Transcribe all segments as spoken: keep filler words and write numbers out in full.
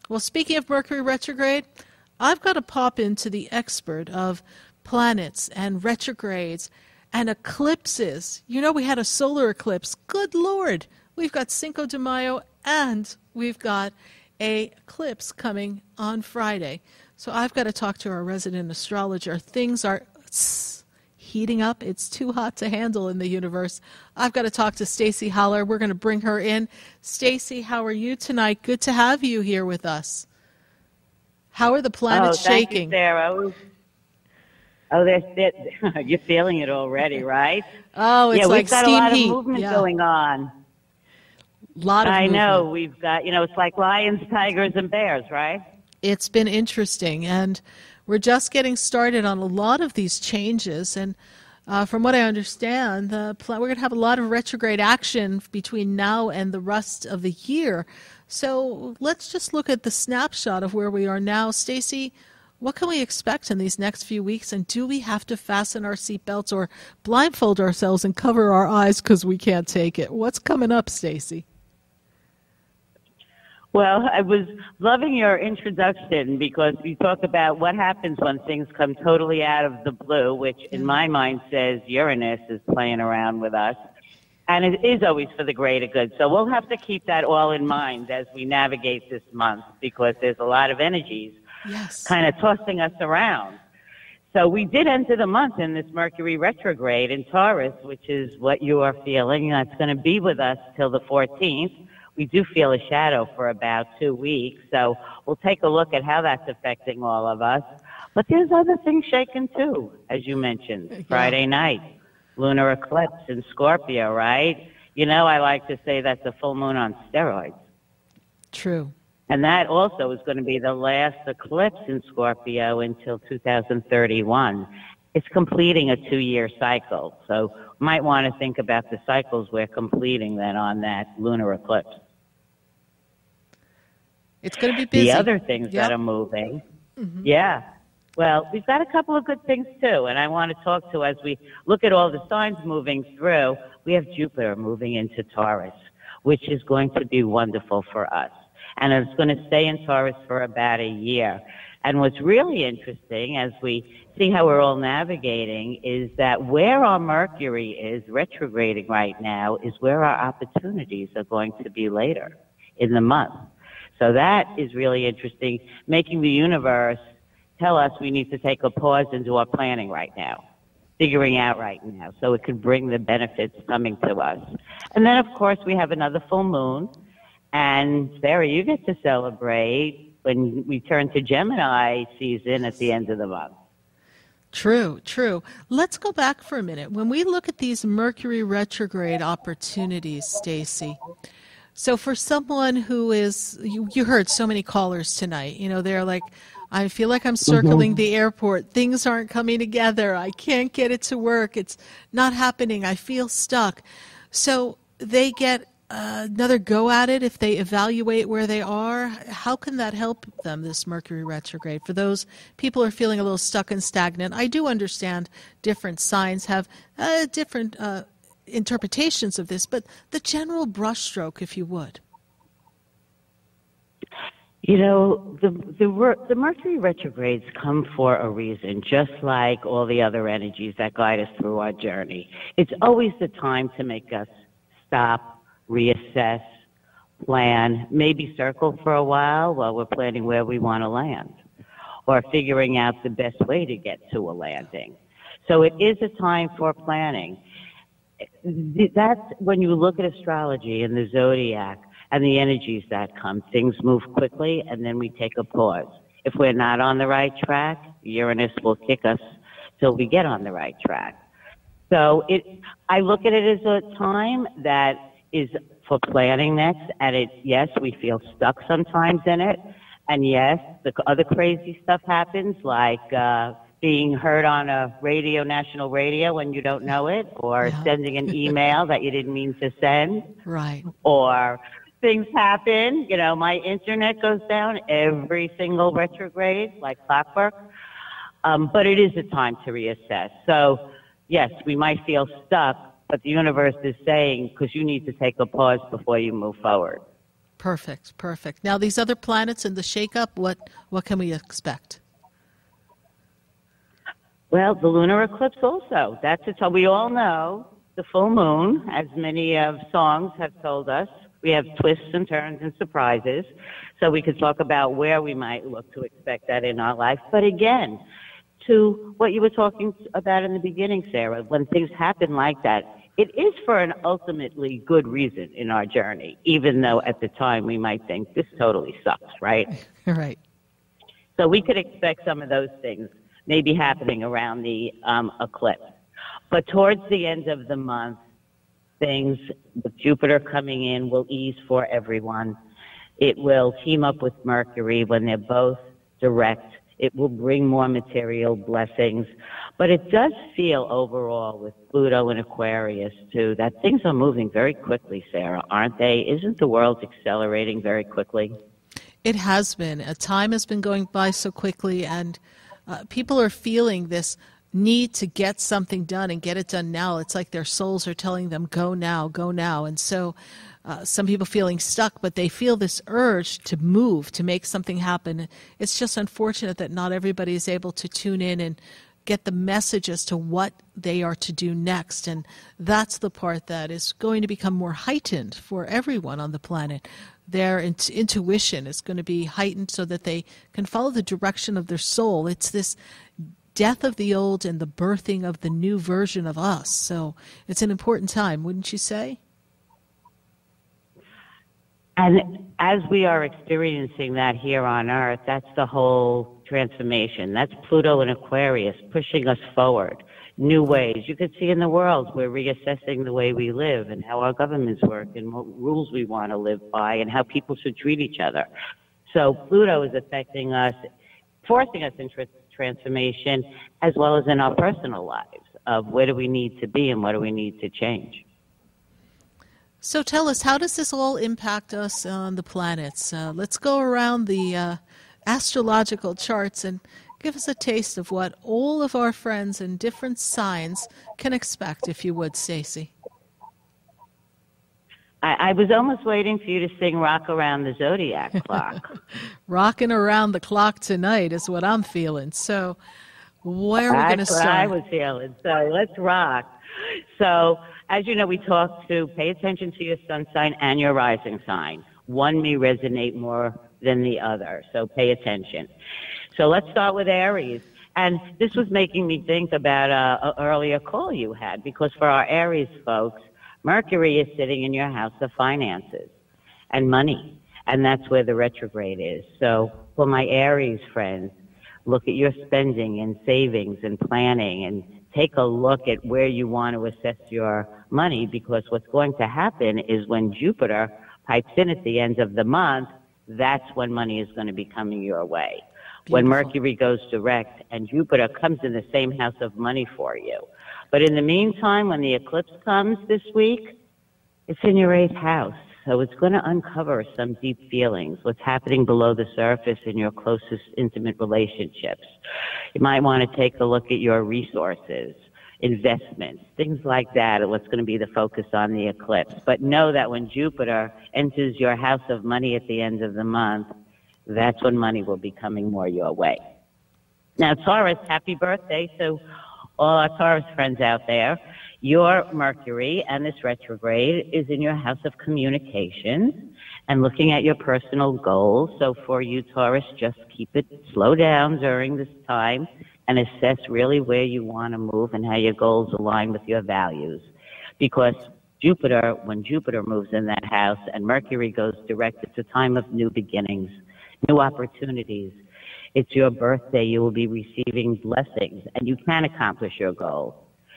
Well, speaking of Mercury retrograde, I've got to pop into the expert of planets and retrogrades and eclipses. You know, we had a solar eclipse. Good Lord. We've got Cinco de Mayo and we've got a eclipse coming on Friday. So I've got to talk to our resident astrologer. Things are heating up. It's too hot to handle in the universe. I've got to talk to Stacy Haller. We're going to bring her in. Stacy, how are you tonight? Good to have you here with us. How are the planets oh, thank shaking? You, Sarah. Oh, they're, they're, you're feeling it already, right? Oh, it's yeah, like we've got steam a lot heat. of movement yeah. going on. A lot of I movement. know. We've got, you know, it's like lions, tigers, and bears, right? It's been interesting, and we're just getting started on a lot of these changes. And uh, from what I understand, the pl- we're going to have a lot of retrograde action between now and the rest of the year. So let's just look at the snapshot of where we are now. Stacy, what can we expect in these next few weeks? And do we have to fasten our seatbelts or blindfold ourselves and cover our eyes because we can't take it? What's coming up, Stacy? Well, I was loving your introduction because you talk about what happens when things come totally out of the blue, which in my mind says Uranus is playing around with us. And it is always for the greater good. So we'll have to keep that all in mind as we navigate this month because there's a lot of energies yes. kind of tossing us around. So we did enter the month in this Mercury retrograde in Taurus, which is what you are feeling. That's going to be with us till the fourteenth. We do feel a shadow for about two weeks. So we'll take a look at how that's affecting all of us. But there's other things shaking too, as you mentioned. Yeah. Friday night. Lunar eclipse in Scorpio, right? You know, I like to say that's a full moon on steroids. True. And that also is going to be the last eclipse in Scorpio until two thousand thirty-one. It's completing a two-year cycle. So you might want to think about the cycles we're completing then on that lunar eclipse. It's going to be busy. The other things yep. that are moving, mm-hmm. yeah. Well, we've got a couple of good things, too, and I want to talk to, as we look at all the signs moving through, we have Jupiter moving into Taurus, which is going to be wonderful for us. And it's going to stay in Taurus for about a year. And what's really interesting, as we see how we're all navigating, is that where our Mercury is retrograding right now is where our opportunities are going to be later in the month. So that is really interesting, making the universe tell us we need to take a pause and do our planning right now, figuring out right now, so it could bring the benefits coming to us. And then, of course, we have another full moon. And, Sarah, you get to celebrate when we turn to Gemini season at the end of the month. True, true. Let's go back for a minute. When we look at these Mercury retrograde opportunities, Stacy, so for someone who is, you, you heard so many callers tonight, you know, they're like, I feel like I'm circling mm-hmm. the airport. Things aren't coming together. I can't get it to work. It's not happening. I feel stuck. So they get uh, another go at it if they evaluate where they are. How can that help them, this Mercury retrograde? For those people who are feeling a little stuck and stagnant, I do understand different signs have uh, different uh, interpretations of this, but the general brushstroke, if you would. You know, the, the the Mercury retrogrades come for a reason, just like all the other energies that guide us through our journey. It's always the time to make us stop, reassess, plan, maybe circle for a while while we're planning where we want to land, or figuring out the best way to get to a landing. So it is a time for planning. That's when you look at astrology and the zodiac, and the energies that come. Things move quickly, and then we take a pause. If we're not on the right track, Uranus will kick us till we get on the right track. So it, I look at it as a time that is for planning next, and it, yes, we feel stuck sometimes in it, and yes, the other crazy stuff happens, like uh, being heard on a radio, national radio, when you don't know it, or yeah. sending an email that you didn't mean to send, right? Or things happen, you know, my internet goes down every single retrograde, like clockwork. Um, but it is a time to reassess. So, yes, we might feel stuck, but the universe is saying, because you need to take a pause before you move forward. Perfect, perfect. Now, these other planets in the shakeup, what, what can we expect? Well, the lunar eclipse also. That's it. So we all know the full moon, as many of songs have told us. We have twists and turns and surprises. So we could talk about where we might look to expect that in our life. But again, to what you were talking about in the beginning, Sarah, when things happen like that, it is for an ultimately good reason in our journey, even though at the time we might think this totally sucks, right? Right. So we could expect some of those things maybe happening around the um, eclipse. But towards the end of the month, things with Jupiter coming in will ease for everyone. It will team up with Mercury when they're both direct. It will bring more material blessings. But it does feel overall with Pluto and Aquarius, too, that things are moving very quickly, Sarah, aren't they? Isn't the world accelerating very quickly? It has been. A time has been going by so quickly, and uh, people are feeling this need to get something done and get it done now. It's like their souls are telling them, go now, go now. And so uh, some people feeling stuck, but they feel this urge to move, to make something happen. It's just unfortunate that not everybody is able to tune in and get the message as to what they are to do next. And that's the part that is going to become more heightened for everyone on the planet. Their in- intuition is going to be heightened so that they can follow the direction of their soul. It's this death of the old and the birthing of the new version of us. So it's an important time, wouldn't you say? And as we are experiencing that here on Earth, that's the whole transformation. That's Pluto and Aquarius pushing us forward, new ways. You could see in the world we're reassessing the way we live and how our governments work and what rules we want to live by and how people should treat each other. So Pluto is affecting us, forcing us into transformation, as well as in our personal lives of where do we need to be and what do we need to change. So tell us, how does this all impact us on the planets? Uh, let's go around the uh, astrological charts and give us a taste of what all of our friends in different signs can expect, if you would, Stacey. I, I was almost waiting for you to sing Rock Around the Zodiac Clock. Rocking around the clock tonight is what I'm feeling. So where are we going to start? That's what I was feeling. So let's rock. So as you know, we talk to pay attention to your sun sign and your rising sign. One may resonate more than the other, so pay attention. So let's start with Aries. And this was making me think about an earlier call you had, because for our Aries folks, Mercury is sitting in your house of finances and money, and that's where the retrograde is. So for my Aries friends, look at your spending and savings and planning and take a look at where you want to assess your money, because what's going to happen is when Jupiter pipes in at the end of the month, that's when money is going to be coming your way. Beautiful. When Mercury goes direct and Jupiter comes in the same house of money for you. But in the meantime, when the eclipse comes this week, it's in your eighth house. So it's going to uncover some deep feelings, what's happening below the surface in your closest intimate relationships. You might want to take a look at your resources, investments, things like that, and what's going to be the focus on the eclipse. But know that when Jupiter enters your house of money at the end of the month, that's when money will be coming more your way. Now, Taurus, happy birthday to all our Taurus friends out there. Your Mercury and this retrograde is in your house of communications and looking at your personal goals. So for you, Taurus, just keep it, slow down during this time and assess really where you want to move and how your goals align with your values. Because Jupiter, when Jupiter moves in that house and Mercury goes direct, it's a time of new beginnings, new opportunities. It's your birthday. You will be receiving blessings and you can accomplish your goals.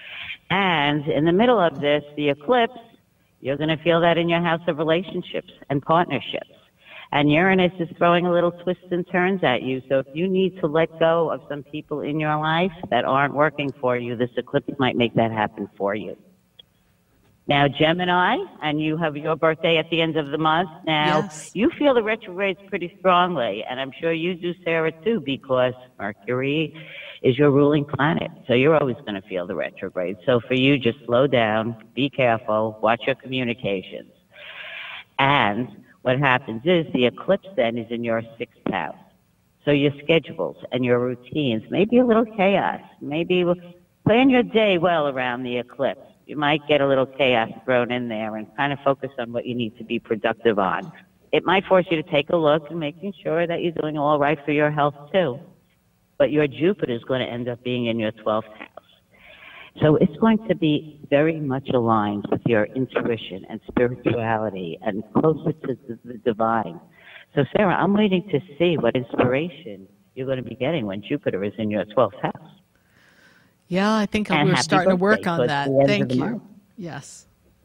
And in the middle of this, the eclipse, you're going to feel that in your house of relationships and partnerships. And Uranus is throwing a little twists and turns at you. So if you need to let go of some people in your life that aren't working for you, this eclipse might make that happen for you. Now, Gemini, and you have your birthday at the end of the month. Now, yes. You feel the retrogrades pretty strongly, and I'm sure you do, Sarah, too, because Mercury is your ruling planet. So you're always going to feel the retrograde. So for you, just slow down, be careful, watch your communications. And What happens is the eclipse then is in your sixth house. So your schedules and your routines may be a little chaos. Maybe plan your day well around the eclipse. You might get a little chaos thrown in there and kind of focus on what you need to be productive on. It might force you to take a look and making sure that you're doing all right for your health too. But your Jupiter is going to end up being in your twelfth house. So it's going to be very much aligned with your intuition and spirituality and closer to the divine. So, Sarah, I'm waiting to see what inspiration you're going to be getting when Jupiter is in your twelfth house. Yeah, I think And we're happy starting to birthday, work on so it's that. the end of Thank the you. month. Yes.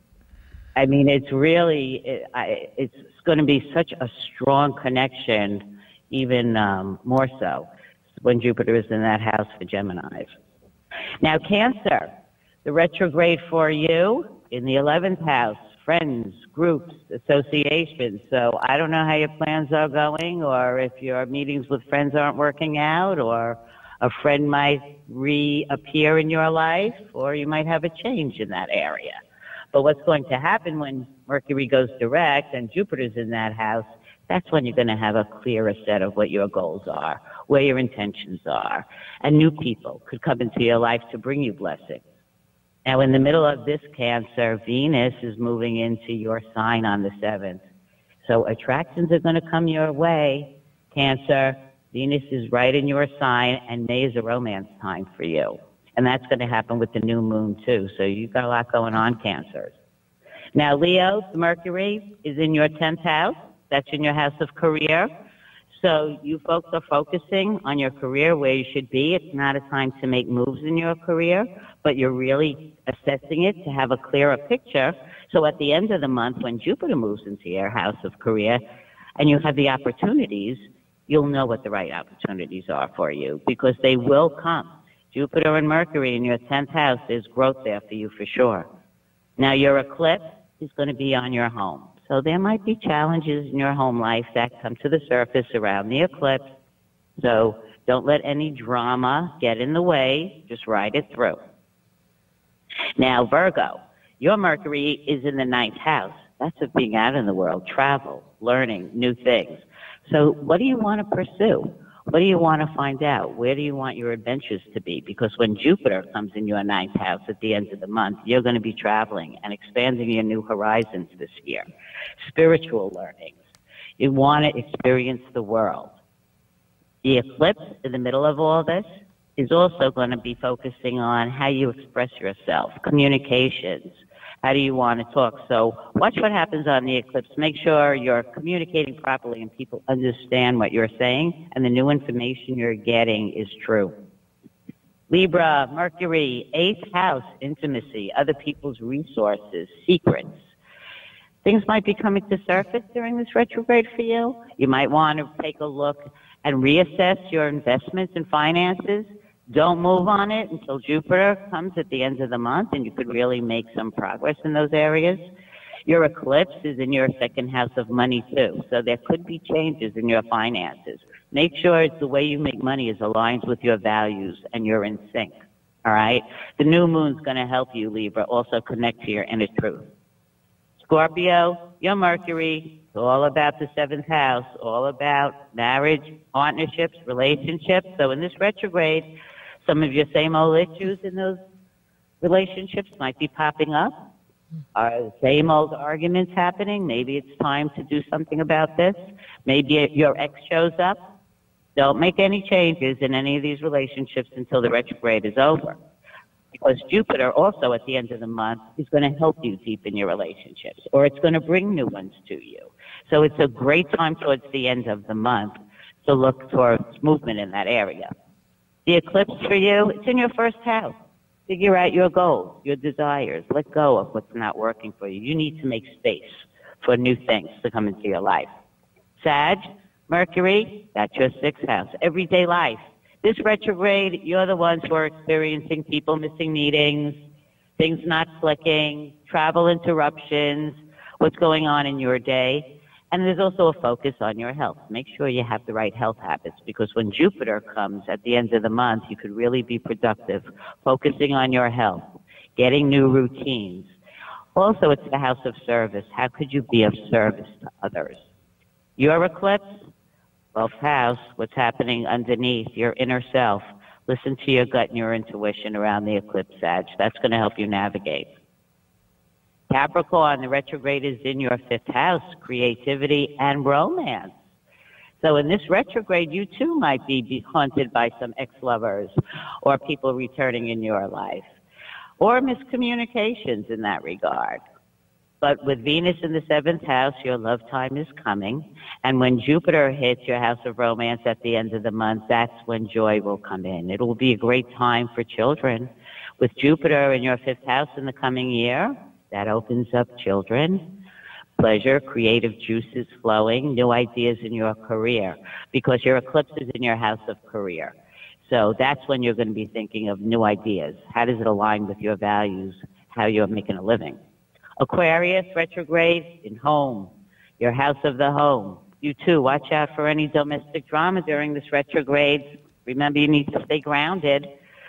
I mean, it's really, it, I, it's going to be such a strong connection, even um, more so, when Jupiter is in that house for Geminis. Now, Cancer, the retrograde for you in the eleventh house, friends, groups, associations. So I don't know how your plans are going, or if your meetings with friends aren't working out, or a friend might reappear in your life, or you might have a change in that area. But what's going to happen when Mercury goes direct and Jupiter's in that house, that's when you're going to have a clearer set of what your goals are, where your intentions are. And new people could come into your life to bring you blessings. Now, in the middle of this Cancer, Venus is moving into your sign on the seventh. So attractions are going to come your way, Cancer. Venus is right in your sign, and May is a romance time for you. And that's going to happen with the new moon, too. So you've got a lot going on, Cancers. Now, Leo, Mercury is in your tenth house. That's in your house of career. So you folks are focusing on your career where you should be. It's not a time to make moves in your career, but you're really assessing it to have a clearer picture. So at the end of the month, when Jupiter moves into your house of career and you have the opportunities, you'll know what the right opportunities are for you because they will come. Jupiter and Mercury in your tenth house, there's growth there for you for sure. Now, your eclipse is going to be on your home. So there might be challenges in your home life that come to the surface around the eclipse. So don't let any drama get in the way. Just ride it through. Now, Virgo, your Mercury is in the ninth house. That's of being out in the world, travel, learning new things. So what do you want to pursue? What do you want to find out? Where do you want your adventures to be? Because when Jupiter comes in your ninth house at the end of the month, you're going to be traveling and expanding your new horizons this year. Spiritual learnings. You want to experience the world. The eclipse in the middle of all this is also going to be focusing on how you express yourself, communications. How do you want to talk? So watch what happens on the eclipse. Make sure you're communicating properly and people understand what you're saying and the new information you're getting is true. Libra, Mercury, eighth house, intimacy, other people's resources, secrets. Things might be coming to surface during this retrograde for you. You might want to take a look and reassess your investments and finances. Don't move on it until Jupiter comes at the end of the month, and you could really make some progress in those areas. Your eclipse is in your second house of money, too, so there could be changes in your finances. Make sure it's the way you make money is aligned with your values and you're in sync, all right? The new moon's going to help you, Libra, also connect to your inner truth. Scorpio, your Mercury, it's all about the seventh house, all about marriage, partnerships, relationships. So in this retrograde, some of your same old issues in those relationships might be popping up. Are the same old arguments happening? Maybe it's time to do something about this. Maybe your ex shows up. Don't make any changes in any of these relationships until the retrograde is over. Because Jupiter also at the end of the month is going to help you deepen your relationships, or it's going to bring new ones to you. So it's a great time towards the end of the month to look towards movement in that area. The eclipse for you, it's in your first house. Figure out your goals, your desires. Let go of what's not working for you. You need to make space for new things to come into your life. Sag, Mercury, that's your sixth house. Everyday life. This retrograde, you're the ones who are experiencing people missing meetings, things not clicking, travel interruptions, what's going on in your day. And there's also a focus on your health. Make sure you have the right health habits because when Jupiter comes at the end of the month, you could really be productive, focusing on your health, getting new routines, Also, it's the house of service. How could you be of service to others? Your eclipse, twelfth house, what's happening underneath, your inner self. Listen to your gut and your intuition around the eclipse edge. That's going to help you navigate. Capricorn, the retrograde is in your fifth house, creativity and romance. So in this retrograde, you too might be haunted by some ex-lovers or people returning in your life, or miscommunications in that regard. But with Venus in the seventh house, your love time is coming. And when Jupiter hits your house of romance at the end of the month, that's when joy will come in. It will be a great time for children. With Jupiter in your fifth house in the coming year, that opens up children, pleasure, creative juices flowing, new ideas in your career, because your eclipse is in your house of career. So that's when you're going to be thinking of new ideas. How does it align with your values, how you're making a living? Aquarius, retrograde in home, your house of the home. You too, watch out for any domestic drama during this retrograde. Remember, you need to stay grounded.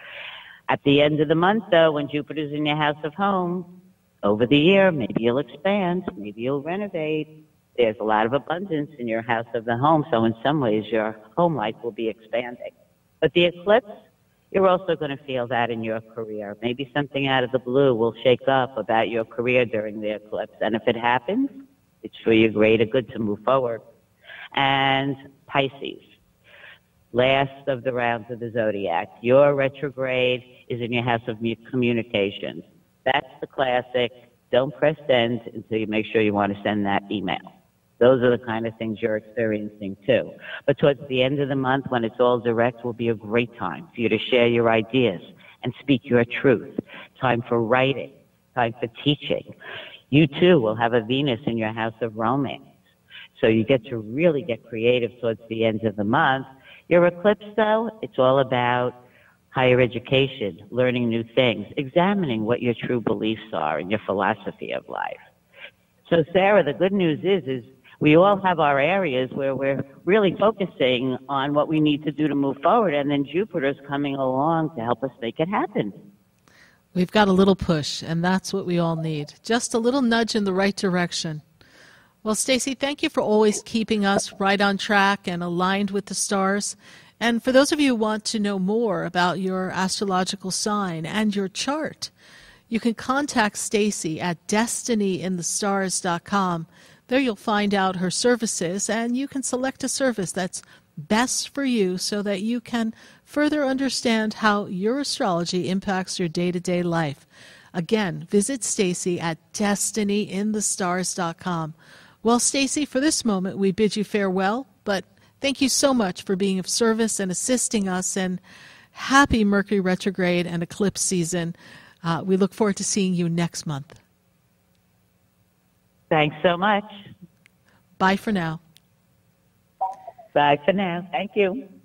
At the end of the month, though, when Jupiter's in your house of home, over the year, maybe you'll expand, maybe you'll renovate. There's a lot of abundance in your house of the home, so in some ways your home life will be expanding. But the eclipse, you're also going to feel that in your career. Maybe something out of the blue will shake up about your career during the eclipse. And if it happens, it's for your greater good to move forward. And Pisces, last of the rounds of the zodiac. Your retrograde is in your house of communications. That's the classic. Don't press send until you make sure you want to send that email. Those are the kind of things you're experiencing too. But towards the end of the month, when it's all direct, will be a great time for you to share your ideas and speak your truth. Time for writing, time for teaching. You too will have a Venus in your house of romance. So you get to really get creative towards the end of the month. Your eclipse, though, it's all about higher education, learning new things, examining what your true beliefs are and your philosophy of life. So, Sarah, the good news is, is we all have our areas where we're really focusing on what we need to do to move forward, and then Jupiter's coming along to help us make it happen. We've got a little push, and that's what we all need. Just a little nudge in the right direction. Well, Stacey, thank you for always keeping us right on track and aligned with the stars. And for those of you who want to know more about your astrological sign and your chart, you can contact Stacey at destiny in the stars dot com. There you'll find out her services, and you can select a service that's best for you so that you can further understand how your astrology impacts your day-to-day life. Again, visit Stacey at destiny in the stars dot com. Well, Stacey, for this moment, we bid you farewell, but thank you so much for being of service and assisting us, and happy Mercury retrograde and eclipse season. Uh, we look forward to seeing you next month. Thanks so much. Bye for now. Bye for now. Thank you.